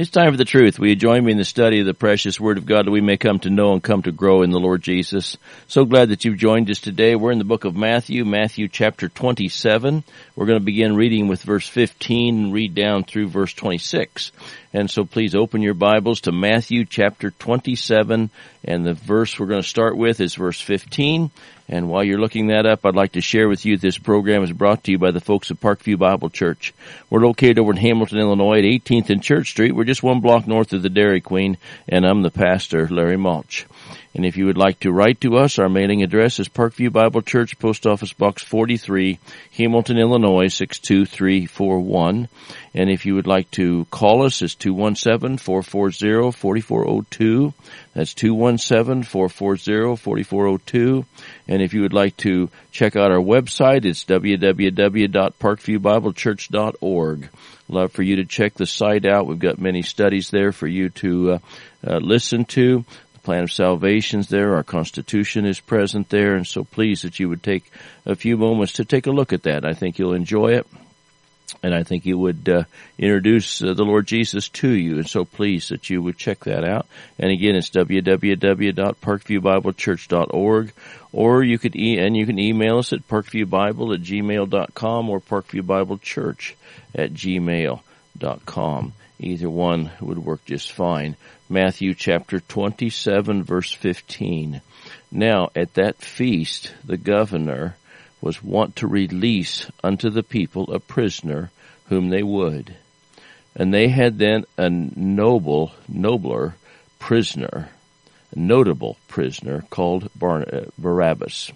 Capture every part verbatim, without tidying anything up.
It's time for the truth. Will you join me in the study of the precious Word of God that we may come to know and come to grow in the Lord Jesus? So glad that you've joined us today. We're in the book of Matthew, Matthew chapter twenty-seven. We're going to begin reading with verse fifteen and read down through verse twenty-six. And so please open your Bibles to Matthew chapter twenty-seven, and the verse we're going to start with is verse fifteen. And while you're looking that up, I'd like to share with you this program is brought to you by the folks at Parkview Bible Church. We're located over in Hamilton, Illinois at eighteenth and Church Street. We're just one block north of the Dairy Queen, and I'm the pastor, Larry Mulch. And if you would like to write to us, our mailing address is Parkview Bible Church, Post Office Box forty-three, Hamilton, Illinois six two three four one. And if you would like to call us, it's two one seven, four four zero, four four zero two. That's two one seven, four four zero, four four zero two. And if you would like to check out our website, it's w w w dot parkview bible church dot org. Love for you to check the site out. We've got many studies there for you to uh, uh, listen to. The plan of salvation's there. Our Constitution is present there. And so please that you would take a few moments to take a look at that. I think you'll enjoy it. And I think it would uh, introduce uh, the Lord Jesus to you. And so please that you would check that out. And again, it's w w w dot parkview bible church dot org. Or you could e- and you can email us at parkviewbible at gmail dot com or parkviewbiblechurch at gmail dot com. Either one would work just fine. Matthew chapter twenty-seven, verse fifteen. Now at that feast, the governor was wont to release unto the people a prisoner whom they would. And they had then a noble, nobler prisoner, a notable prisoner called Bar- Barabbas.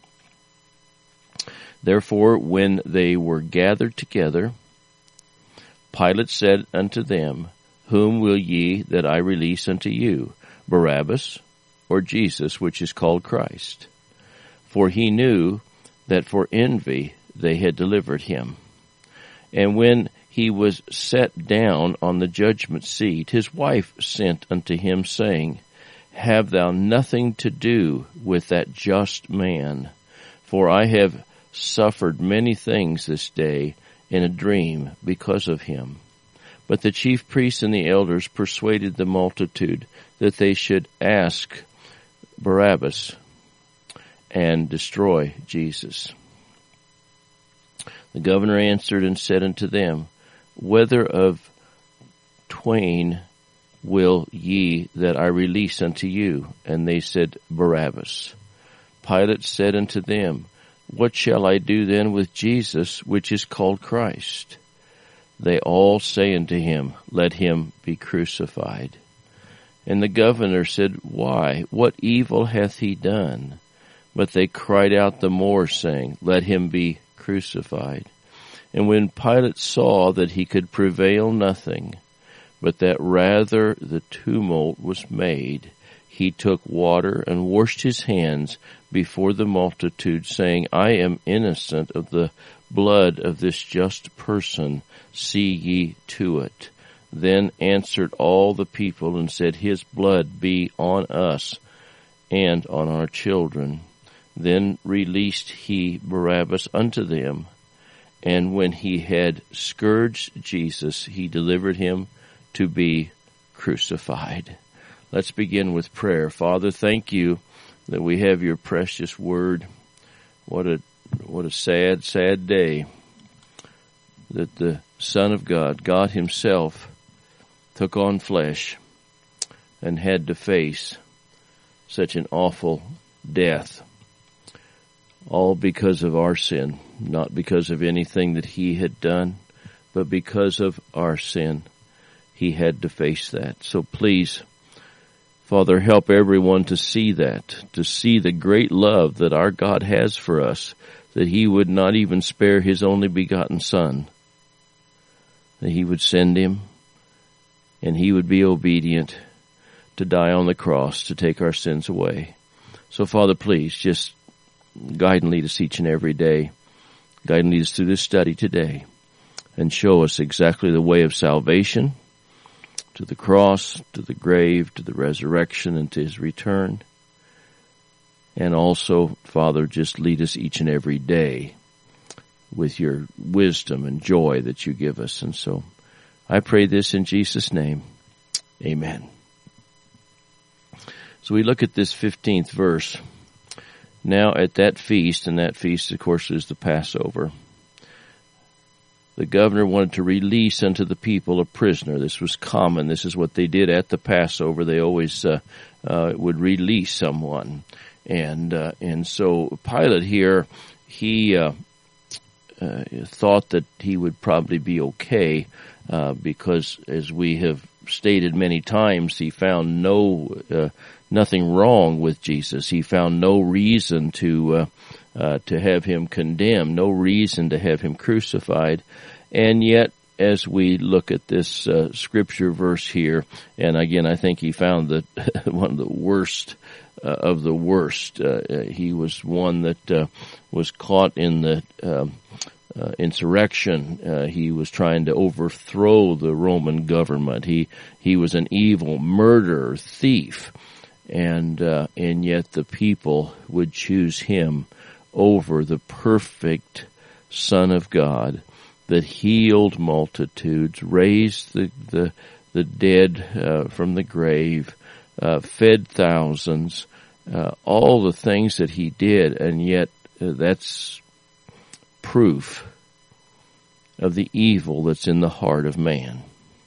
Therefore, when they were gathered together, Pilate said unto them, Whom will ye that I release unto you, Barabbas or Jesus, which is called Christ? For he knew that for envy they had delivered him. And when he was set down on the judgment seat, his wife sent unto him, saying, Have thou nothing to do with that just man, for I have suffered many things this day in a dream because of him. But the chief priests and the elders persuaded the multitude that they should ask Barabbas and destroy Jesus. The governor answered and said unto them, Whether of twain will ye that I release unto you? And they said, Barabbas. Pilate said unto them, What shall I do then with Jesus, which is called Christ? They all say unto him, Let him be crucified. And the governor said, Why? What evil hath he done? But they cried out the more, saying, Let him be crucified. And when Pilate saw that he could prevail nothing, but that rather the tumult was made, he took water and washed his hands before the multitude, saying, I am innocent of the blood of this just person. See ye to it. Then answered all the people and said, His blood be on us and on our children. Then released he Barabbas unto them, and when he had scourged Jesus, he delivered him to be crucified. Let's begin with prayer. Father, thank you that we have your precious word. What a what a sad, sad day that the Son of God, God himself, took on flesh and had to face such an awful death. All because of our sin, not because of anything that he had done, but because of our sin. He had to face that. So please, Father, help everyone to see that, to see the great love that our God has for us, that he would not even spare his only begotten Son, that he would send him and he would be obedient to die on the cross to take our sins away. So Father, please just guide and lead us each and every day. Guide and lead us through this study today and show us exactly the way of salvation, to the cross, to the grave, to the resurrection, and to his return. And also, Father, just lead us each and every day with your wisdom and joy that you give us. And so I pray this in Jesus' name. Amen. So we look at this fifteenth verse. Now at that feast, and that feast, of course, is the Passover, the governor wanted to release unto the people a prisoner. This was common. This is what they did at the Passover. They always uh, uh, would release someone. And uh, and so Pilate here, he uh, uh, thought that he would probably be okay uh, because, as we have stated many times, he found no uh, nothing wrong with Jesus. He found no reason to uh, uh, to have him condemned, no reason to have him crucified. And yet, as we look at this uh, scripture verse here, and again, I think he found that one of the worst uh, of the worst. Uh, he was one that uh, was caught in the uh, uh, insurrection. Uh, he was trying to overthrow the Roman government. He he was an evil murderer, thief. And uh, and yet the people would choose him over the perfect Son of God that healed multitudes, raised the the, the dead uh, from the grave, uh, fed thousands, uh, all the things that he did, and yet uh, that's proof of the evil that's in the heart of man.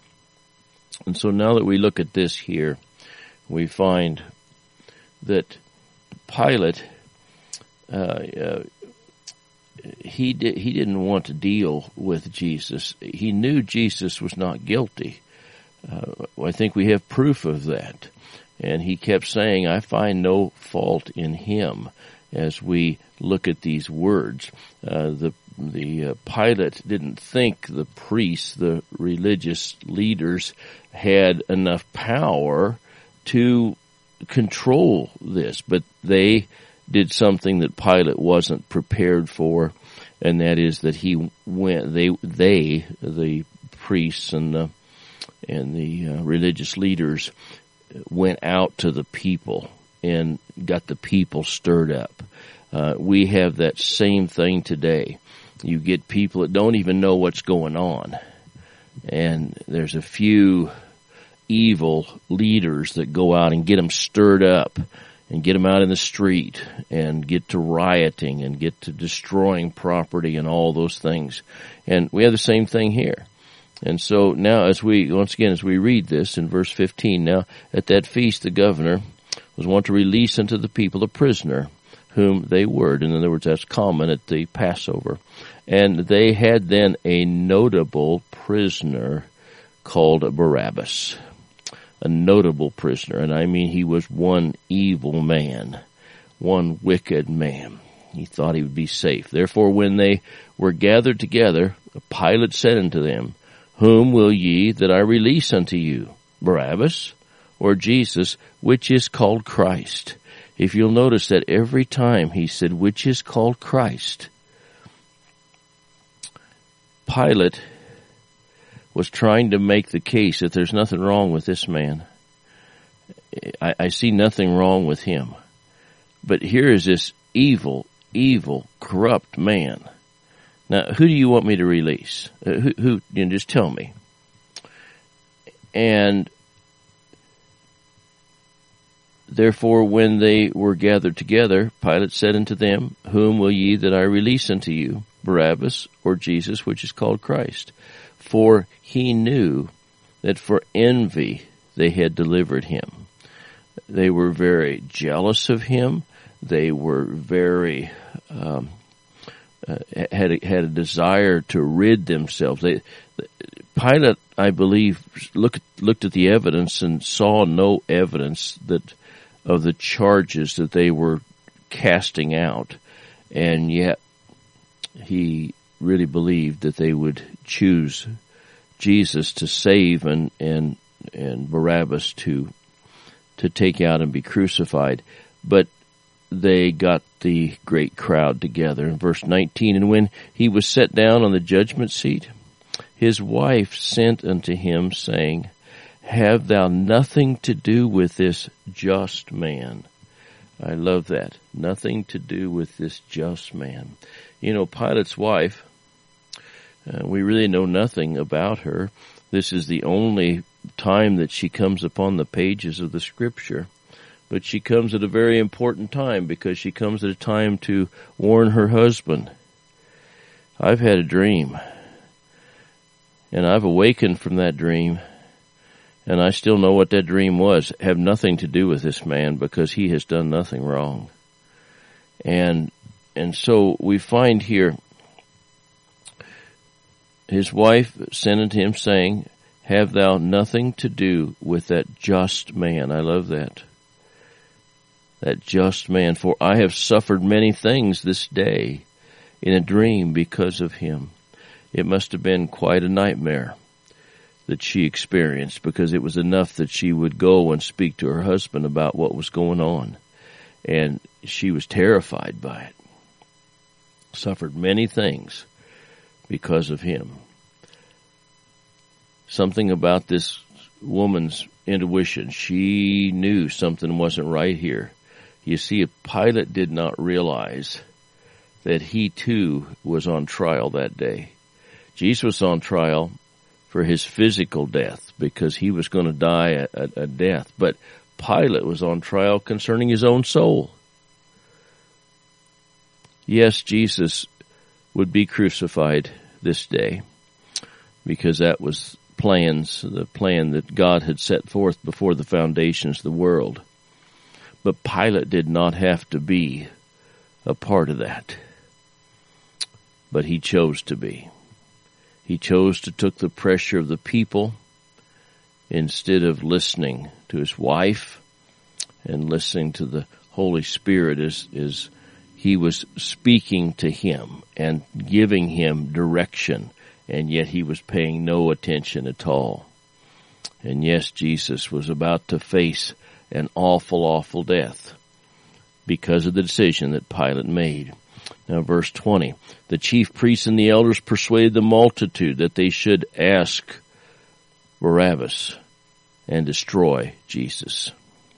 And so now that we look at this here, we find that Pilate, uh, uh, he di- he didn't want to deal with Jesus. He knew Jesus was not guilty. Uh, I think we have proof of that. And he kept saying, I find no fault in him, as we look at these words. Uh, the the uh, Pilate didn't think the priests, the religious leaders, had enough power to control this, but they did something that Pilate wasn't prepared for, and that is that he went. They, they, the priests and the and the uh, religious leaders, went out to the people and got the people stirred up. Uh, we have that same thing today. You get people that don't even know what's going on, and there's a few evil leaders that go out and get them stirred up and get them out in the street and get to rioting and get to destroying property and all those things. And we have the same thing here. And so now as we, once again, as we read this in verse fifteen, now at that feast the governor was wont to release unto the people a prisoner, whom they were. In other words, that's common at the Passover. And they had then a notable prisoner called Barabbas. A notable prisoner, and I mean he was one evil man, one wicked man. He thought he would be safe. Therefore, when they were gathered together, Pilate said unto them, Whom will ye that I release unto you, Barabbas or Jesus, which is called Christ? If you'll notice that every time he said, which is called Christ, Pilate was trying to make the case that there's nothing wrong with this man. I, I see nothing wrong with him. But here is this evil, evil, corrupt man. Now, who do you want me to release? Uh, who, who, you know, just tell me. And therefore, when they were gathered together, Pilate said unto them, Whom will ye that I release unto you, Barabbas or Jesus, which is called Christ? For he knew that for envy they had delivered him. They were very jealous of him. They were very um, uh, had a, had a desire to rid themselves. They, Pilate, I believe, looked looked at the evidence and saw no evidence that of the charges that they were casting out, and yet he really believed that they would choose Jesus to save and and and Barabbas to to take out and be crucified. But they got the great crowd together. In verse nineteen, and when he was set down on the judgment seat, his wife sent unto him, saying, Have thou nothing to do with this just man? I love that. Nothing to do with this just man. You know, Pilate's wife, uh, we really know nothing about her. This is the only time that she comes upon the pages of the Scripture, but she comes at a very important time because she comes at a time to warn her husband. I've had a dream, and I've awakened from that dream, and I still know what that dream was. Have nothing to do with this man because he has done nothing wrong. And and so we find here his wife sent unto him, saying, have thou nothing to do with that just man. I love that. That just man. For I have suffered many things this day in a dream because of him. It must have been quite a nightmare that she experienced, because it was enough that she would go and speak to her husband about what was going on. And she was terrified by it. Suffered many things because of him. Something about this woman's intuition. She knew something wasn't right here. You see, Pilate did not realize that he too was on trial that day. Jesus was on trial for his physical death because he was going to die a, a, a death. But Pilate was on trial concerning his own soul. Yes, Jesus would be crucified this day because that was plans, the plan that God had set forth before the foundations of the world. But Pilate did not have to be a part of that. But he chose to be. He chose to take the pressure of the people instead of listening to his wife and listening to the Holy Spirit as, as he was speaking to him and giving him direction, and yet he was paying no attention at all. And yes, Jesus was about to face an awful, awful death because of the decision that Pilate made. Now, verse twenty, the chief priests and the elders persuaded the multitude that they should ask Barabbas and destroy Jesus.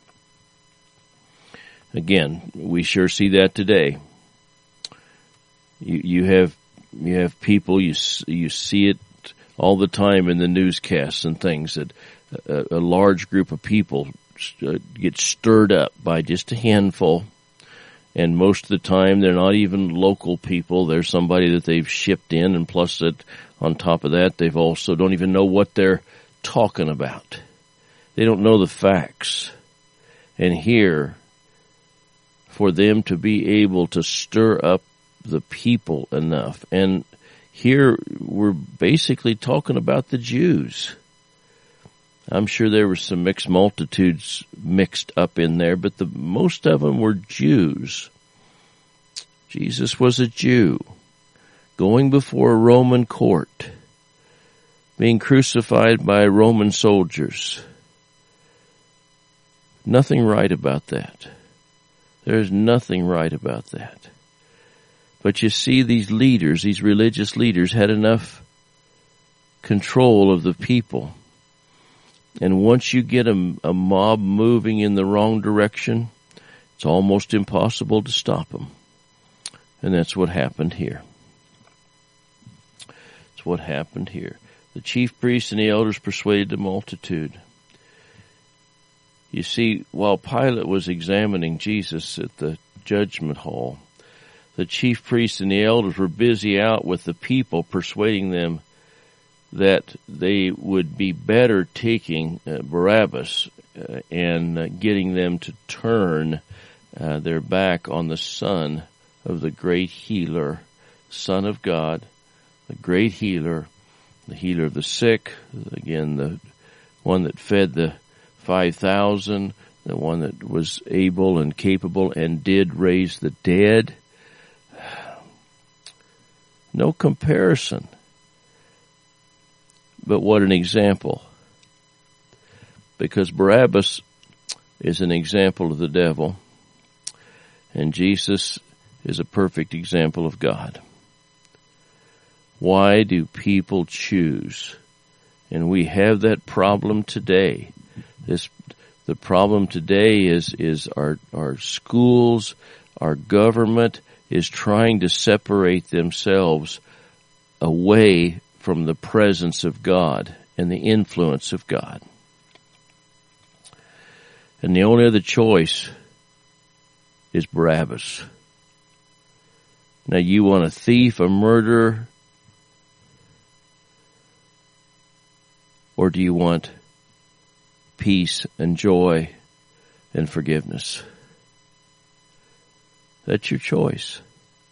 Again, we sure see that today. You, you have you have people, you you see it all the time in the newscasts and things, that a, a large group of people get stirred up by just a handful. And most of the time, they're not even local people. They're somebody that they've shipped in, and plus that, on top of that, they've also don't even know what they're talking about. They don't know the facts. And here, for them to be able to stir up the people enough, and here we're basically talking about the Jews. I'm sure there were some mixed multitudes mixed up in there, but the most of them were Jews. Jesus was a Jew, going before a Roman court, being crucified by Roman soldiers. Nothing right about that. There's nothing right about that. But you see, these leaders, these religious leaders, had enough control of the people. And once you get a, a mob moving in the wrong direction, it's almost impossible to stop them. And that's what happened here. That's what happened here. The chief priests and the elders persuaded the multitude. You see, while Pilate was examining Jesus at the judgment hall, the chief priests and the elders were busy out with the people, persuading them that they would be better taking uh, Barabbas uh, and uh, getting them to turn uh, their back on the Son of the great healer, Son of God, the great healer, the healer of the sick, again, the one that fed the five thousand, the one that was able and capable and did raise the dead. No comparison. But what an example. Because Barabbas is an example of the devil, and Jesus is a perfect example of God. Why do people choose? And we have that problem today. This, the problem today is, is our, our schools, our government is trying to separate themselves away from the presence of God and the influence of God. And the only other choice is Barabbas. Now you want a thief, a murderer, or do you want peace and joy and forgiveness? That's your choice.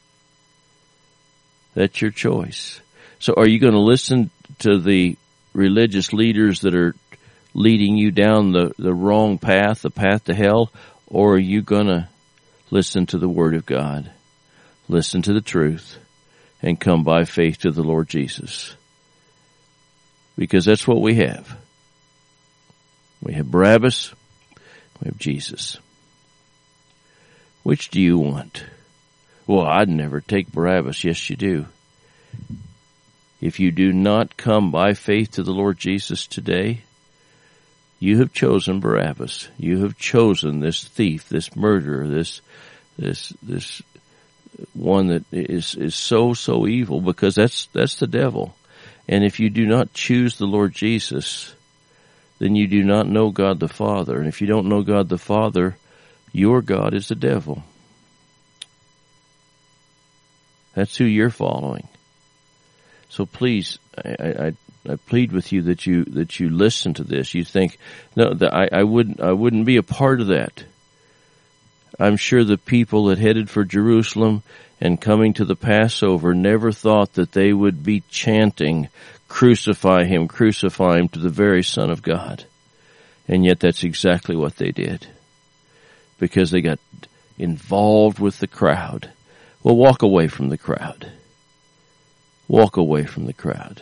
That's your choice. So are you going to listen to the religious leaders that are leading you down the, the wrong path, the path to hell, or are you going to listen to the Word of God, listen to the truth, and come by faith to the Lord Jesus? Because that's what we have. We have Barabbas, we have Jesus. Which do you want? Well, I'd never take Barabbas. Yes, you do. If you do not come by faith to the Lord Jesus today, you have chosen Barabbas. You have chosen this thief, this murderer, this this this one that is is so so evil, because that's that's the devil. And if you do not choose the Lord Jesus, then you do not know God the Father. And if you don't know God the Father, your God is the devil. That's who you're following. So please, I, I, I plead with you that you that you listen to this. You think, no, that I, I wouldn't I wouldn't be a part of that. I'm sure the people that headed for Jerusalem and coming to the Passover never thought that they would be chanting, "Crucify him, crucify him," to the very Son of God. And yet that's exactly what they did, because they got involved with the crowd. Well, walk away from the crowd. Walk away from the crowd.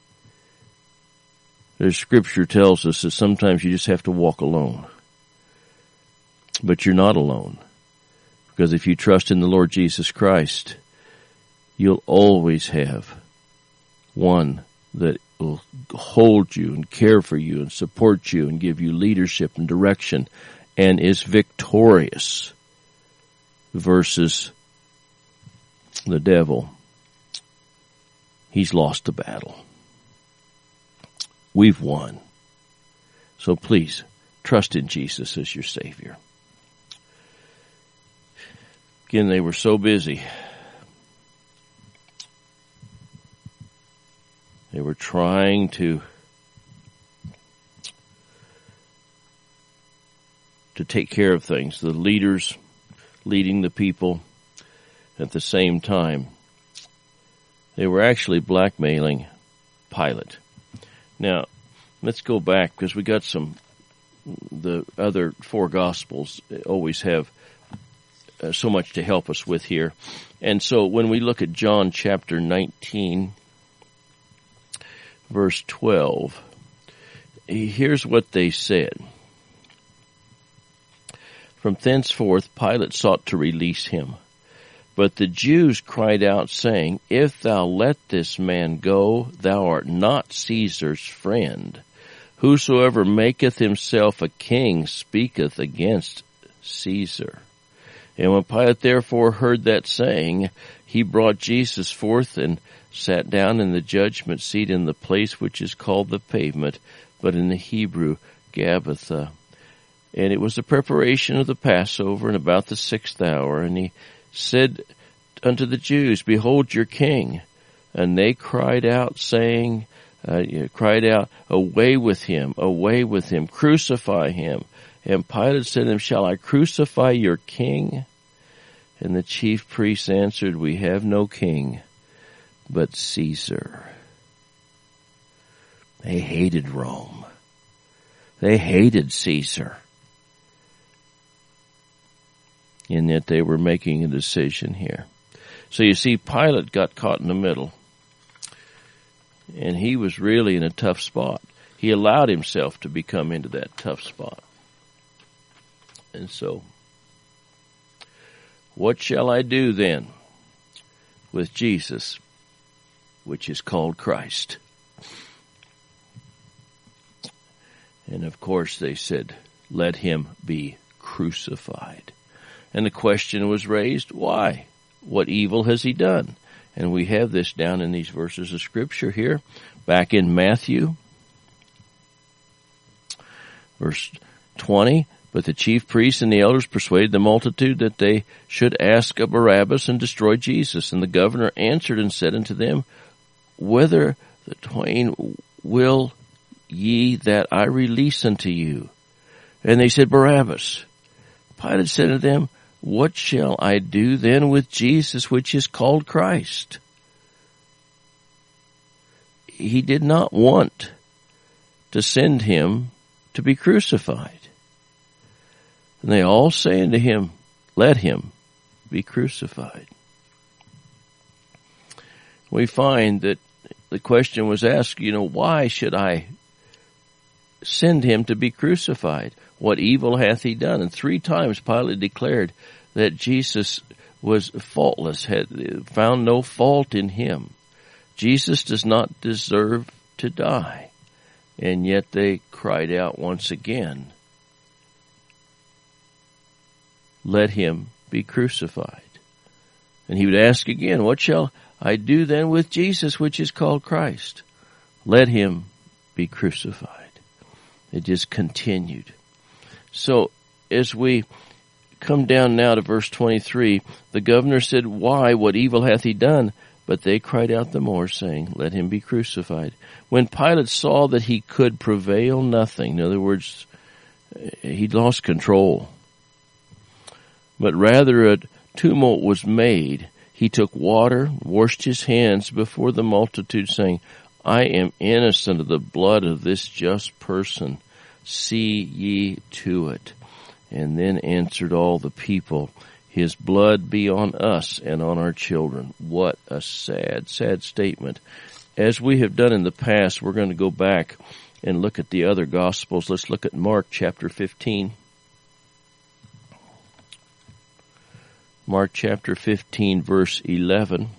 There's scripture tells us that sometimes you just have to walk alone. But you're not alone. Because if you trust in the Lord Jesus Christ, you'll always have one that will hold you and care for you and support you and give you leadership and direction and is victorious versus the devil. He's lost the battle. We've won. So please, trust in Jesus as your Savior. Again, they were so busy. They were trying to to take care of things. The leaders leading the people at the same time. They were actually blackmailing Pilate. Now, let's go back, because we got some, the other four Gospels always have uh, so much to help us with here. And so when we look at John chapter nineteen, verse twelve, here's what they said. From thenceforth Pilate sought to release him. But the Jews cried out, saying, If thou let this man go, thou art not Caesar's friend. Whosoever maketh himself a king speaketh against Caesar. And when Pilate therefore heard that saying, he brought Jesus forth and sat down in the judgment seat in the place which is called the Pavement, but in the Hebrew, Gabbatha. And it was the preparation of the Passover, and about the sixth hour, and he said unto the Jews, Behold your king. And they cried out, saying, uh, cried out, Away with him, away with him, crucify him. And Pilate said to them, Shall I crucify your king? And the chief priests answered, We have no king but Caesar. They hated Rome. They hated Caesar. And yet they were making a decision here. So you see, Pilate got caught in the middle. And he was really in a tough spot. He allowed himself to become into that tough spot. And so, what shall I do then with Jesus, which is called Christ? And of course they said, Let him be crucified. And the question was raised, why? What evil has he done? And we have this down in these verses of Scripture here, back in Matthew, verse twenty. But the chief priests and the elders persuaded the multitude that they should ask Barabbas and destroy Jesus. And the governor answered and said unto them, Whether the twain will ye that I release unto you? And they said, Barabbas. Pilate said unto them, What shall I do then with Jesus, which is called Christ? He did not want to send him to be crucified. And they all say unto him, Let him be crucified. We find that the question was asked, you know, why should I send him to be crucified? What evil hath he done? And three times Pilate declared that Jesus was faultless, had found no fault in him. Jesus does not deserve to die. And yet they cried out once again, Let him be crucified. And he would ask again, What shall I do then with Jesus, which is called Christ? Let him be crucified. It just continued. So as we come down now to verse twenty-three, the governor said, Why? What evil hath he done? But they cried out the more, saying, Let him be crucified. When Pilate saw that he could prevail nothing, in other words, he lost control, but rather a tumult was made, he took water, washed his hands before the multitude, saying, I am innocent of the blood of this just person. See ye to it. And then answered all the people, His blood be on us and on our children. What a sad, sad statement. As we have done in the past, we're going to go back and look at the other Gospels. Let's look at Mark chapter fifteen. Mark chapter fifteen, verse eleven.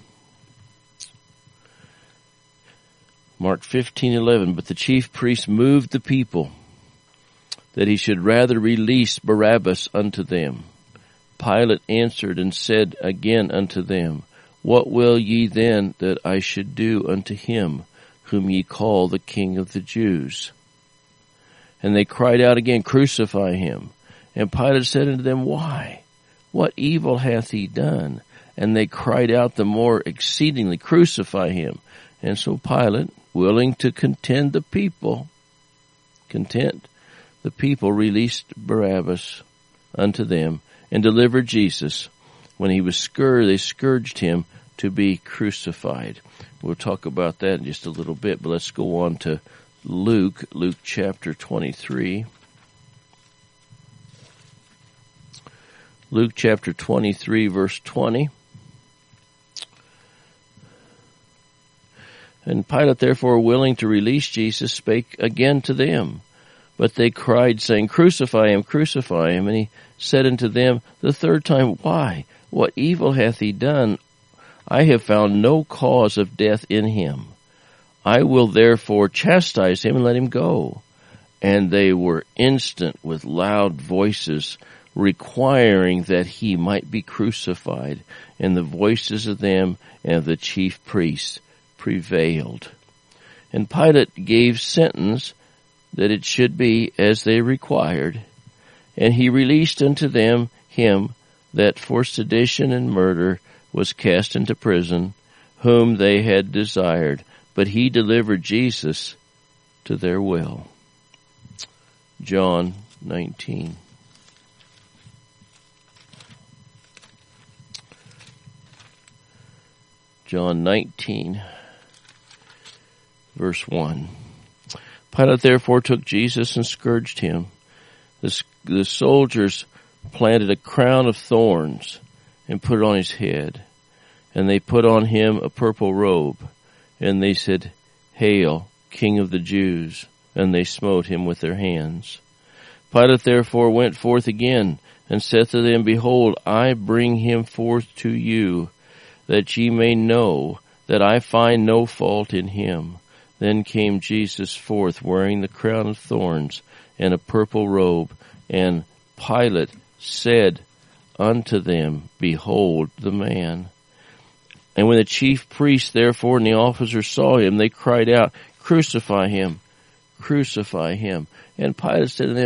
Mark fifteen, eleven. But the chief priests moved the people that he should rather release Barabbas unto them. Pilate answered and said again unto them, What will ye then that I should do unto him whom ye call the King of the Jews? And they cried out again, Crucify him. And Pilate said unto them, Why? What evil hath he done? And they cried out the more exceedingly, Crucify him. And so Pilate, willing to content the people, content the people, released Barabbas unto them, and delivered Jesus. When he was scourged, they scourged him to be crucified. We'll talk about that in just a little bit, but let's go on to Luke, Luke chapter twenty-three. Luke chapter twenty-three, verse twenty. And Pilate, therefore, willing to release Jesus, spake again to them. But they cried, saying, Crucify him, crucify him. And he said unto them the third time, Why? What evil hath he done? I have found no cause of death in him. I will therefore chastise him and let him go. And they were instant with loud voices, requiring that he might be crucified. And the voices of them and of the chief priests prevailed. And Pilate gave sentence that it should be as they required. And he released unto them him that for sedition and murder was cast into prison, whom they had desired. But he delivered Jesus to their will. John nineteen. John nineteen, verse one. Pilate therefore took Jesus and scourged him. The, the soldiers planted a crown of thorns and put it on his head. And they put on him a purple robe. And they said, Hail, King of the Jews! And they smote him with their hands. Pilate therefore went forth again, and said to them, Behold, I bring him forth to you, that ye may know that I find no fault in him. Then came Jesus forth, wearing the crown of thorns and a purple robe. And Pilate said unto them, Behold the man. And when the chief priests therefore and the officers saw him, they cried out, Crucify him, crucify him. And Pilate said to them,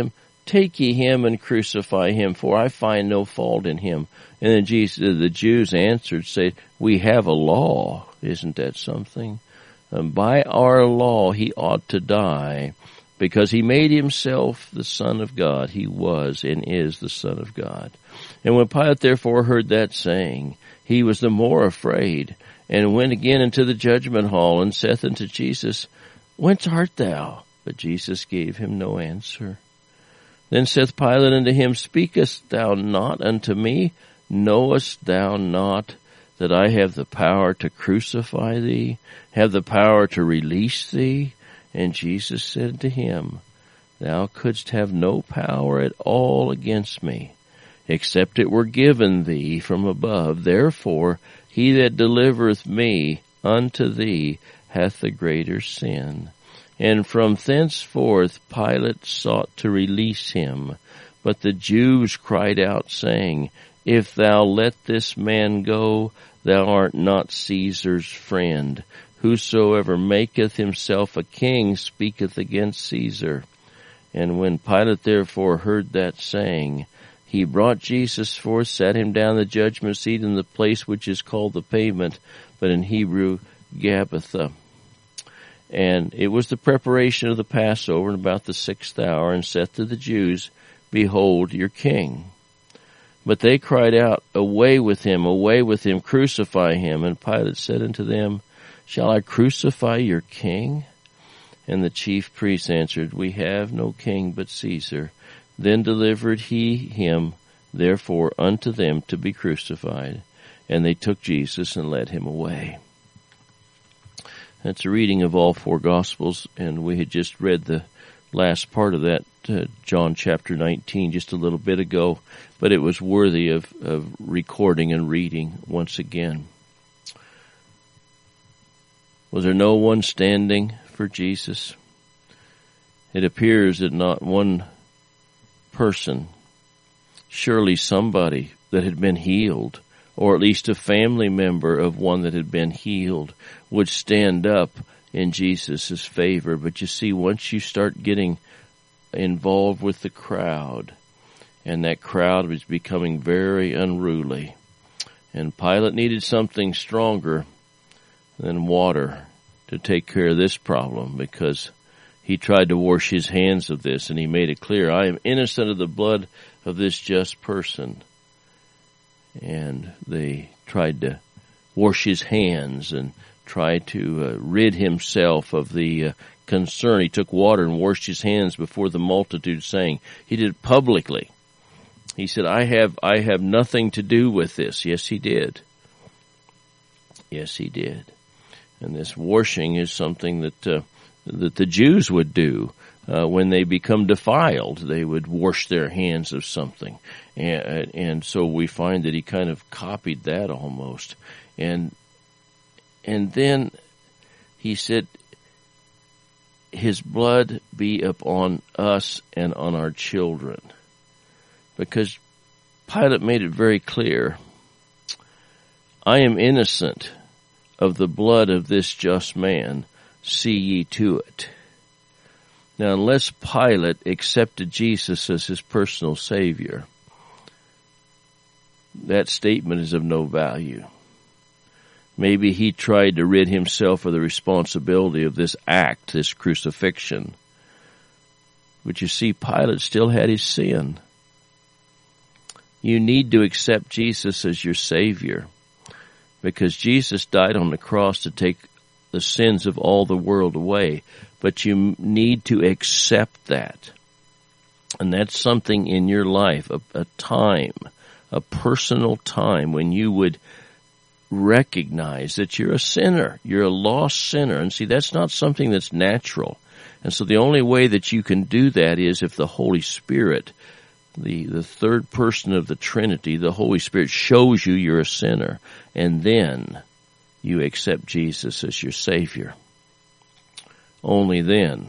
Take ye him and crucify him, for I find no fault in him. And then Jesus, the Jews answered, say, we have a law. Isn't that something? Um, by our law he ought to die, because he made himself the Son of God. He was and is the Son of God. And when Pilate therefore heard that saying, he was the more afraid, and went again into the judgment hall, and saith unto Jesus, Whence art thou? But Jesus gave him no answer. Then saith Pilate unto him, Speakest thou not unto me? Knowest thou not that I have the power to crucify thee, have the power to release thee? And Jesus said to him, Thou couldst have no power at all against me, except it were given thee from above. Therefore he that delivereth me unto thee hath the greater sin. And from thenceforth Pilate sought to release him. But the Jews cried out, saying, If thou let this man go, thou art not Caesar's friend. Whosoever maketh himself a king speaketh against Caesar. And when Pilate therefore heard that saying, he brought Jesus forth, sat him down in the judgment seat in the place which is called the Pavement, but in Hebrew, Gabbatha. And it was the preparation of the Passover in about the sixth hour, and saith to the Jews, Behold your king. But they cried out, Away with him, away with him, crucify him. And Pilate said unto them, Shall I crucify your king? And the chief priests answered, We have no king but Caesar. Then delivered he him, therefore, unto them to be crucified. And they took Jesus and led him away. That's a reading of all four Gospels, and we had just read the last part of that, uh, John chapter nineteen, just a little bit ago, but it was worthy of, of recording and reading once again. Was there no one standing for Jesus? It appears that not one person, surely somebody that had been healed, or at least a family member of one that had been healed, would stand up in Jesus' favor. But you see, once you start getting involved with the crowd, and that crowd was becoming very unruly, and Pilate needed something stronger than water to take care of this problem, because he tried to wash his hands of this, and he made it clear, I am innocent of the blood of this just person. And they tried to wash his hands and try to uh, rid himself of the uh, concern. He took water and washed his hands before the multitude, saying, he did it publicly. He said, I have, I have nothing to do with this. Yes, he did. Yes, he did. And this washing is something that, uh, that the Jews would do. Uh, when they become defiled, they would wash their hands of something. And, and so we find that he kind of copied that almost. And, and then he said, his blood be upon us and on our children. Because Pilate made it very clear, I am innocent of the blood of this just man, see ye to it. Now, unless Pilate accepted Jesus as his personal Savior, that statement is of no value. Maybe he tried to rid himself of the responsibility of this act, this crucifixion. But you see, Pilate still had his sin. You need to accept Jesus as your Savior, because Jesus died on the cross to take the sins of all the world away. But you need to accept that. And that's something in your life, a, a time, a personal time when you would recognize that you're a sinner. You're a lost sinner. And see, that's not something that's natural. And so the only way that you can do that is if the Holy Spirit, the, the third person of the Trinity, the Holy Spirit, shows you you're a sinner. And then you accept Jesus as your Savior. Only then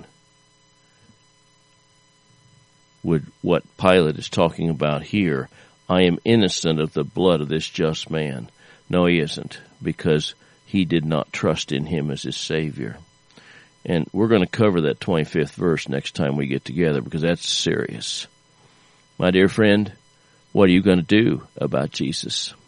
would what Pilate is talking about here, I am innocent of the blood of this just man. No, he isn't, because he did not trust in him as his Savior. And we're going to cover that twenty-fifth verse next time we get together, because that's serious. My dear friend, what are you going to do about Jesus?